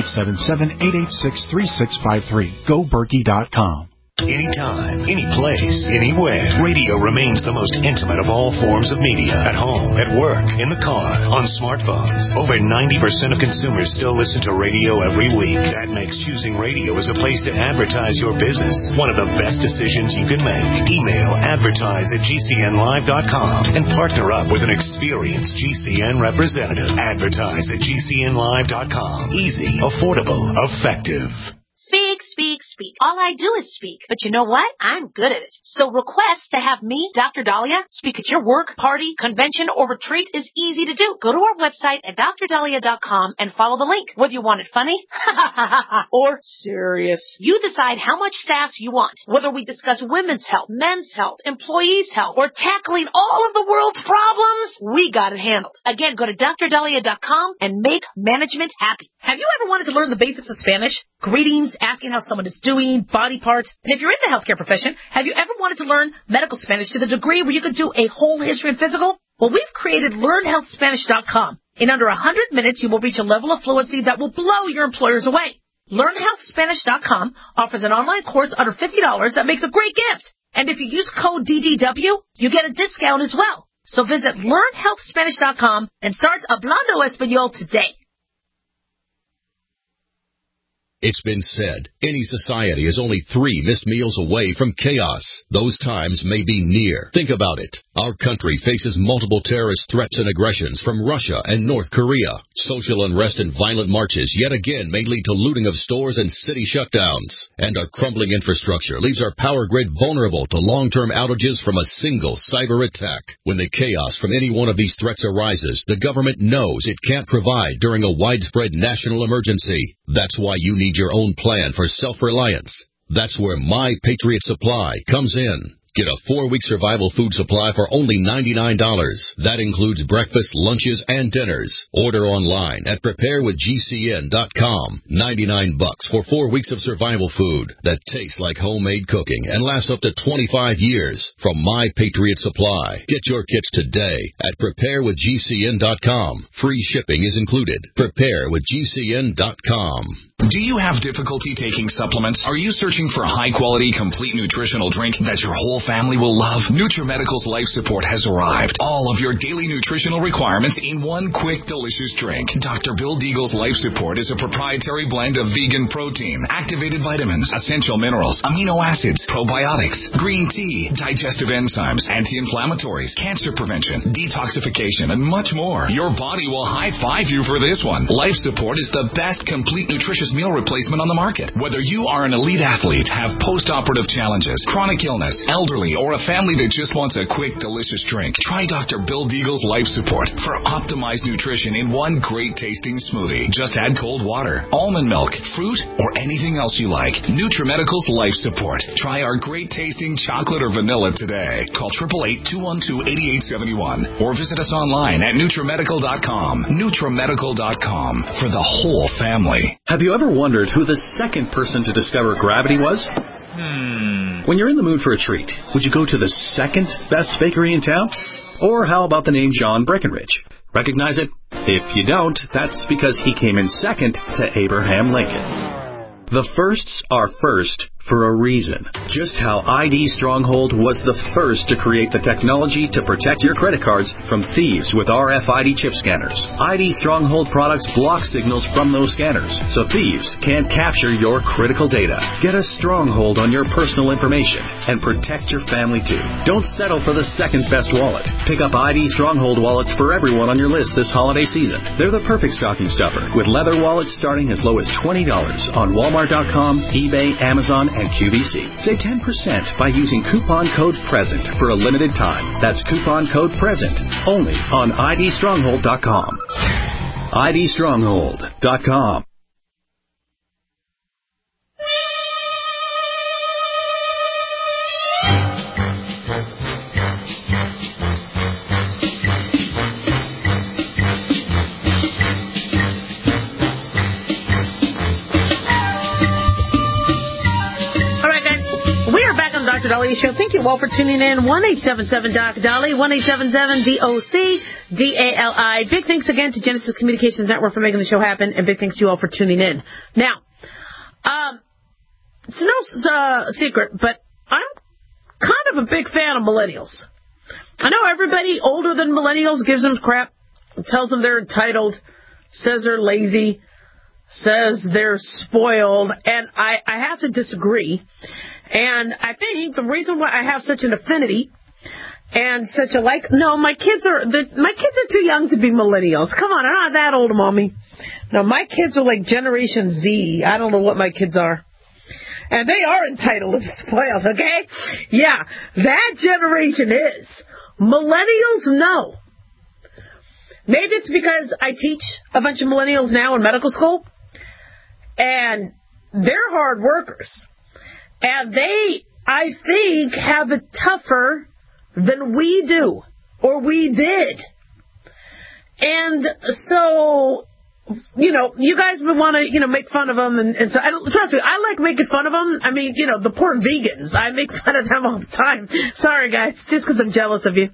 877-886-3653. GoBerkey.com. Anytime, any place, anywhere, radio remains the most intimate of all forms of media. At home, at work, in the car, on smartphones. Over 90% of consumers still listen to radio every week. That makes choosing radio as a place to advertise your business one of the best decisions you can make. Email advertise@gcnlive.com and partner up with an experienced GCN representative. Advertise@gcnlive.com. Easy, affordable, effective. Speak, speak, speak. speak. All I do is speak. But you know what? I'm good at it. So request to have me, Dr. Dahlia, speak at your work, party, convention, or retreat is easy to do. Go to our website at drdahlia.com and follow the link. Whether you want it funny or serious, you decide how much sass you want. Whether we discuss women's health, men's health, employees' health, or tackling all of the world's problems, we got it handled. Again, go to drdahlia.com and make management happy. Have you ever wanted to learn the basics of Spanish? Greetings, asking how someone is doing, body parts. And if you're in the healthcare profession, have you ever wanted to learn medical Spanish to the degree where you could do a whole history and physical? Well, we've created LearnHealthSpanish.com. In under 100 minutes, you will reach a level of fluency that will blow your employers away. LearnHealthSpanish.com offers an online course under $50 that makes a great gift. And if you use code DDW, you get a discount as well. So visit LearnHealthSpanish.com and start Hablando Español today. It's been said, any society is only 3 missed meals away from chaos. Those times may be near. Think about it. Our country faces multiple terrorist threats and aggressions from Russia and North Korea. Social unrest and violent marches yet again may lead to looting of stores and city shutdowns. And our crumbling infrastructure leaves our power grid vulnerable to long-term outages from a single cyber attack. When the chaos from any one of these threats arises, the government knows it can't provide during a widespread national emergency. That's why you need your own plan for self-reliance. That's where My Patriot Supply comes in. Get a 4-week survival food supply for only $99. That includes breakfast, lunches, and dinners. Order online at preparewithgcn.com. $99 for 4 weeks of survival food that tastes like homemade cooking and lasts up to 25 years from My Patriot Supply. Get your kits today at preparewithgcn.com. Free shipping is included. Preparewithgcn.com. Do you have difficulty taking supplements? Are you searching for a high-quality, complete nutritional drink that your whole family will love? NutriMedical's Life Support has arrived. All of your daily nutritional requirements in one quick, delicious drink. Dr. Bill Deagle's Life Support is a proprietary blend of vegan protein, activated vitamins, essential minerals, amino acids, probiotics, green tea, digestive enzymes, anti-inflammatories, cancer prevention, detoxification, and much more. Your body will high-five you for this one. Life Support is the best complete nutritious meal replacement on the market. Whether you are an elite athlete, have post-operative challenges, chronic illness, elderly, or a family that just wants a quick, delicious drink, try Dr. Bill Deagle's Life Support for optimized nutrition in one great-tasting smoothie. Just add cold water, almond milk, fruit, or anything else you like. NutriMedical's Life Support. Try our great-tasting chocolate or vanilla today. Call 888-212-8871 or visit us online at NutriMedical.com. NutriMedical.com for the whole family. Have you ever wondered who the second person to discover gravity was? When you're in the mood for a treat, would you go to the second best bakery in town? Or how about the name John Breckenridge? Recognize it? If you don't, that's because he came in second to Abraham Lincoln. The firsts are first for a reason. Just how ID Stronghold was the first to create the technology to protect your credit cards from thieves with RFID chip scanners. ID Stronghold products block signals from those scanners, so thieves can't capture your critical data. Get a stronghold on your personal information and protect your family too. Don't settle for the second best wallet. Pick up ID Stronghold wallets for everyone on your list this holiday season. They're the perfect stocking stuffer, with leather wallets starting as low as $20 on Walmart.com, eBay, Amazon, and QVC. Save 10% by using coupon code PRESENT for a limited time. That's coupon code PRESENT only on IDStronghold.com. IDStronghold.com. Dr. Dahlia Show. Thank you all for tuning in. 1-877-DOC-DALI, 1-877-DOC-DALI. Big thanks again to Genesis Communications Network for making the show happen, and big thanks to you all for tuning in. Now, it's no secret, but I'm kind of a big fan of millennials. I know everybody older than millennials gives them crap, tells them they're entitled, says they're lazy, says they're spoiled, and I have to disagree. And I think the reason why I have such an affinity and such a my kids are too young to be millennials. Come on, I'm not that old, Mommy. No, my kids are like Generation Z. I don't know what my kids are. And they are entitled and spoiled, okay? Yeah, that generation is. Millennials, no. Maybe it's because I teach a bunch of millennials now in medical school, and they're hard workers. And they, I think, have it tougher than we do, or we did. And so, you guys would want to, make fun of them. And so, trust me, I like making fun of them. I mean, the poor vegans. I make fun of them all the time. Sorry, guys, just because I'm jealous of you.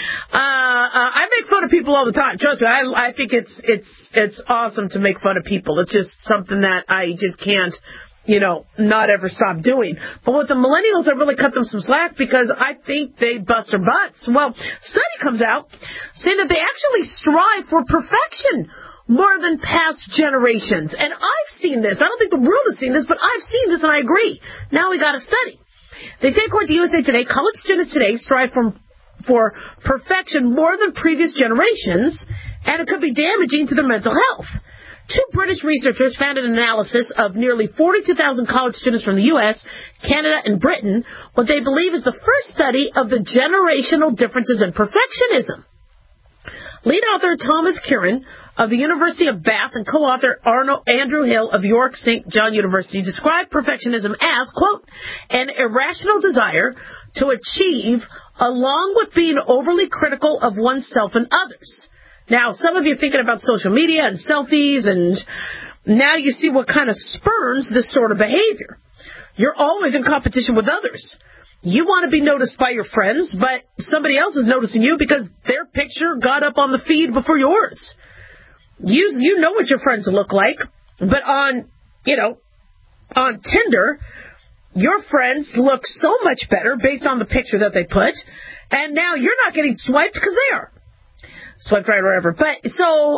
I make fun of people all the time. Trust me, I think it's awesome to make fun of people. It's just something that I just can't, not ever stop doing. But with the millennials, I really cut them some slack because I think they bust their butts. Well, study comes out saying that they actually strive for perfection more than past generations. And I've seen this. I don't think the world has seen this, but I've seen this and I agree. Now we got to study. They say, according to USA Today, college students today strive for perfection more than previous generations, and it could be damaging to their mental health. Two British researchers found in an analysis of nearly 42,000 college students from the U.S., Canada, and Britain what they believe is the first study of the generational differences in perfectionism. Lead author Thomas Kieran of the University of Bath and co-author Andrew Hill of York St. John University described perfectionism as, quote, an irrational desire to achieve along with being overly critical of oneself and others. Now, some of you are thinking about social media and selfies, and now you see what kind of spurns this sort of behavior. You're always in competition with others. You want to be noticed by your friends, but somebody else is noticing you because their picture got up on the feed before yours. You know what your friends look like, but on Tinder, your friends look so much better based on the picture that they put, and now you're not getting swiped because they are. Swiped right or whatever. But so,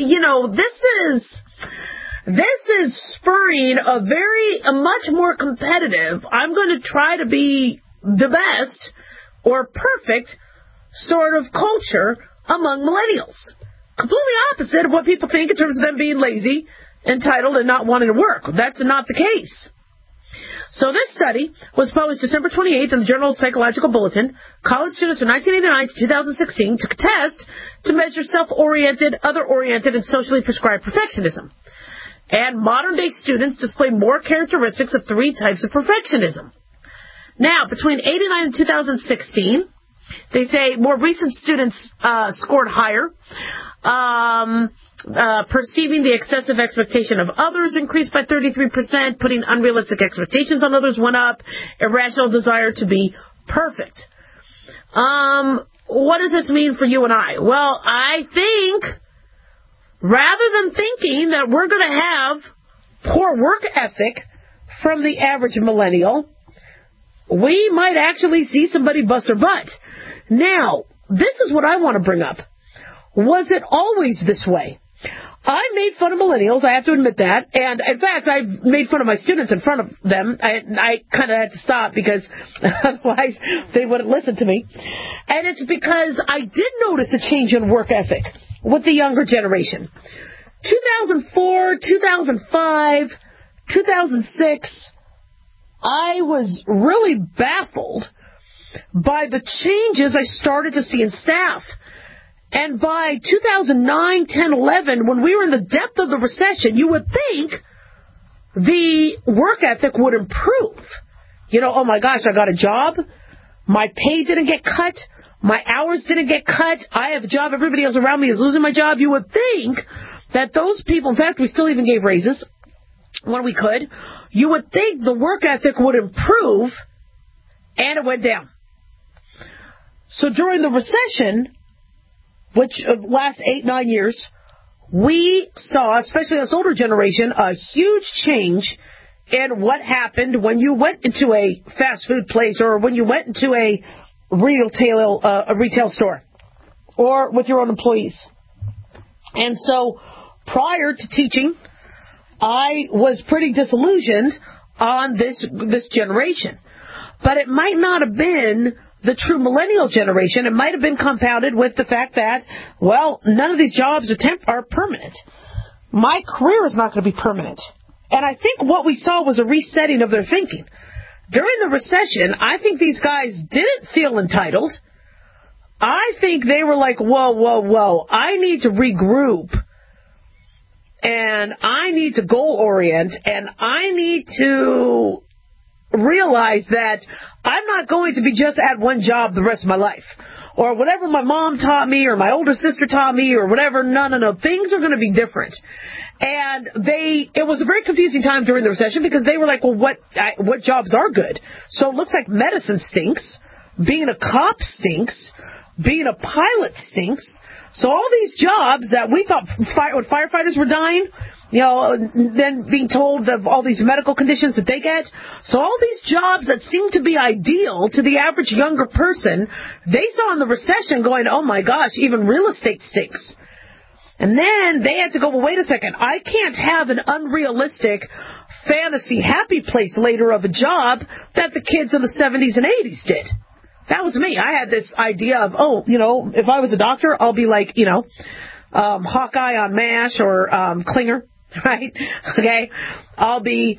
this is spurring a much more competitive, I'm going to try to be the best or perfect sort of culture among millennials. Completely opposite of what people think in terms of them being lazy, entitled, and not wanting to work. That's not the case. So this study was published December 28th in the Journal of Psychological Bulletin. College students from 1989 to 2016 took a test to measure self-oriented, other-oriented, and socially prescribed perfectionism. And modern-day students display more characteristics of three types of perfectionism. Now, between 1989 and 2016, they say more recent students scored higher. Perceiving the excessive expectation of others increased by 33%, putting unrealistic expectations on others went up, irrational desire to be perfect. What does this mean for you and I? Well, I think rather than thinking that we're going to have poor work ethic from the average millennial, we might actually see somebody bust their butt. Now, this is what I want to bring up. Was it always this way? I made fun of millennials, I have to admit that. And, in fact, I made fun of my students in front of them. I kind of had to stop because otherwise they wouldn't listen to me. And it's because I did notice a change in work ethic with the younger generation. 2004, 2005, 2006, I was really baffled by the changes I started to see in staff. And by 2009, 10, 11, when we were in the depth of the recession, you would think the work ethic would improve. Oh my gosh, I got a job. My pay didn't get cut. My hours didn't get cut. I have a job. Everybody else around me is losing my job. You would think that those people, in fact, we still even gave raises when we could. You would think the work ethic would improve, and it went down. So during the recession, which last 8-9 years, we saw, especially this older generation, a huge change in what happened when you went into a fast food place or when you went into a retail store or with your own employees. And so prior to teaching, I was pretty disillusioned on this generation. But it might not have been the true millennial generation. It might have been compounded with the fact that, well, none of these jobs are permanent. My career is not going to be permanent. And I think what we saw was a resetting of their thinking. During the recession, I think these guys didn't feel entitled. I think they were like, whoa, I need to regroup. And I need to goal orient, and I need to realize that I'm not going to be just at one job the rest of my life. Or whatever my mom taught me or my older sister taught me or whatever. No. Things are going to be different. And it was a very confusing time during the recession because they were like, well, what jobs are good? So it looks like medicine stinks. Being a cop stinks. Being a pilot stinks. So all these jobs that we thought when firefighters were dying, then being told of all these medical conditions that they get. So all these jobs that seem to be ideal to the average younger person, they saw in the recession going, oh my gosh, even real estate stinks. And then they had to go, well, wait a second, I can't have an unrealistic fantasy happy place later of a job that the kids of the 70s and 80s did. That was me. I had this idea of, if I was a doctor, I'll be like, Hawkeye on MASH or Klinger, right? Okay. I'll be,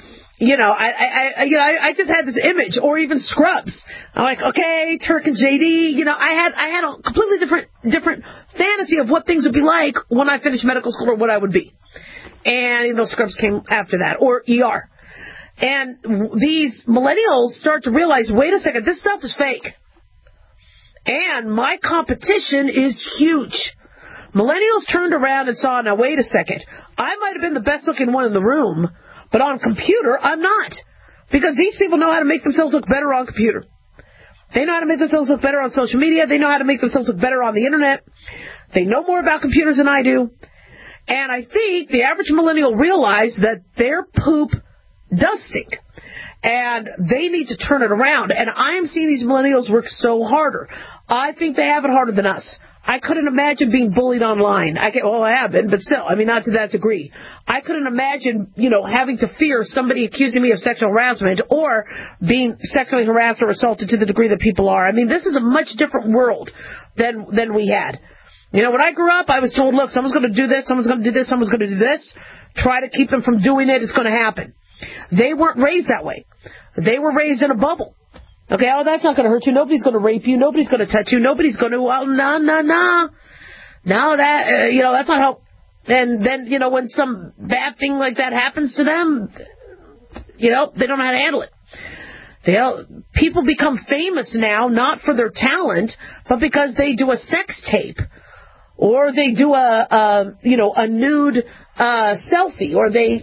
I just had this image, or even Scrubs. I'm like, okay, Turk and JD. I had a completely different fantasy of what things would be like when I finished medical school or what I would be. And Scrubs came after that, or ER. And these millennials start to realize, wait a second, this stuff is fake. And my competition is huge. Millennials turned around and saw, now wait a second, I might have been the best looking one in the room, but on computer, I'm not. Because these people know how to make themselves look better on computer. They know how to make themselves look better on social media. They know how to make themselves look better on the internet. They know more about computers than I do. And I think the average millennial realized that their poop does stink. And they need to turn it around. And I'm seeing these millennials work so harder. I think they have it harder than us. I couldn't imagine being bullied online. I have been, but still, not to that degree. I couldn't imagine, having to fear somebody accusing me of sexual harassment or being sexually harassed or assaulted to the degree that people are. This is a much different world than we had. When I grew up, I was told, look, someone's going to do this, someone's going to do this, someone's going to do this. Try to keep them from doing it. It's going to happen. They weren't raised that way. They were raised in a bubble. Okay, that's not going to hurt you. Nobody's going to rape you. Nobody's going to touch you. Nobody's going to, no. No, that's not how. And then, when some bad thing like that happens to them, they don't know how to handle it. People become famous now, not for their talent, but because they do a sex tape. Or they do a nude selfie. Or they,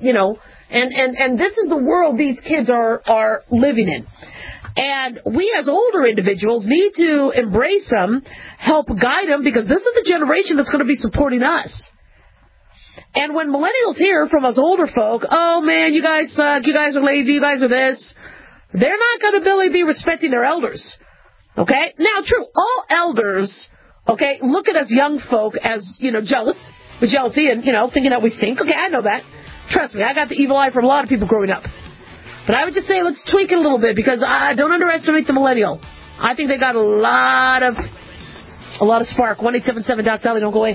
And this is the world these kids are living in. And we as older individuals need to embrace them, help guide them, because this is the generation that's going to be supporting us. And when millennials hear from us older folk, oh man, you guys suck, you guys are lazy, you guys are this, they're not going to really be respecting their elders. Okay? Now, true, all elders, okay, look at us young folk as, jealous, with jealousy and, thinking that we stink. Okay, I know that. Trust me, I got the evil eye from a lot of people growing up. But I would just say let's tweak it a little bit, because I don't underestimate the millennial. I think they got a lot of spark. 1-877-DOC-DOLLY, don't go away.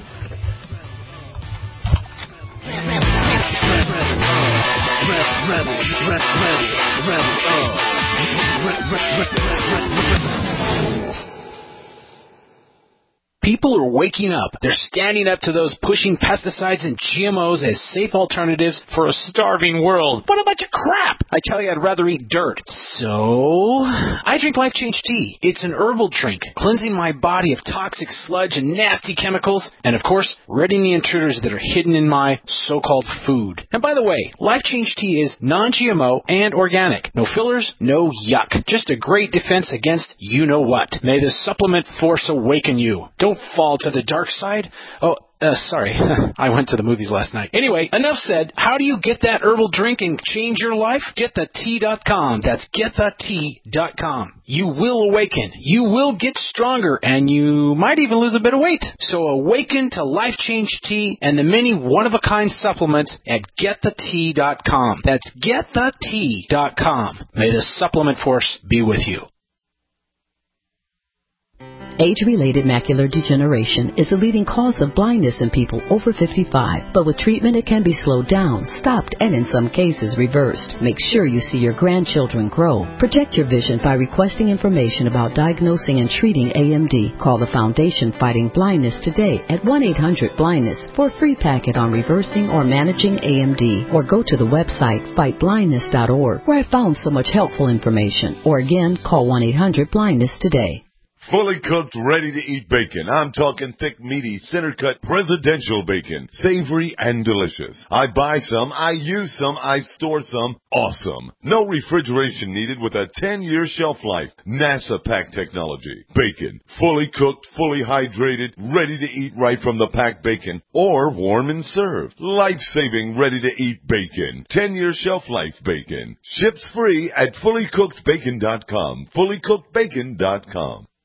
People are waking up. They're standing up to those pushing pesticides and GMOs as safe alternatives for a starving world. What a bunch of crap! I tell you, I'd rather eat dirt. So, I drink Life Change Tea. It's an herbal drink, cleansing my body of toxic sludge and nasty chemicals, and of course, ridding the intruders that are hidden in my so-called food. And by the way, Life Change Tea is non-GMO and organic. No fillers, no yuck. Just a great defense against you-know-what. May the supplement force awaken you. Don't fall to the dark side. Sorry. I went to the movies last night. Anyway, enough said. How do you get that herbal drink and change your life? GetTheTea.com. That's GetTheTea.com. You will awaken. You will get stronger, and you might even lose a bit of weight. So awaken to Life Change Tea and the many one-of-a-kind supplements at GetTheTea.com. That's GetTheTea.com. May the supplement force be with you. Age-related macular degeneration is the leading cause of blindness in people over 55, but with treatment it can be slowed down, stopped, and in some cases reversed. Make sure you see your grandchildren grow. Protect your vision by requesting information about diagnosing and treating AMD. Call the Foundation Fighting Blindness today at 1-800-BLINDNESS for a free packet on reversing or managing AMD, or go to the website fightblindness.org, where I found so much helpful information. Or again, call 1-800-BLINDNESS today. Fully cooked, ready-to-eat bacon. I'm talking thick, meaty, center-cut, presidential bacon. Savory and delicious. I buy some, I use some, I store some. Awesome. No refrigeration needed with a 10-year shelf life. NASA pack technology. Bacon. Fully cooked, fully hydrated, ready to eat right from the packed bacon. Or warm and served. Life-saving, ready-to-eat bacon. 10-year shelf life bacon. Ships free at fullycookedbacon.com. Fullycookedbacon.com.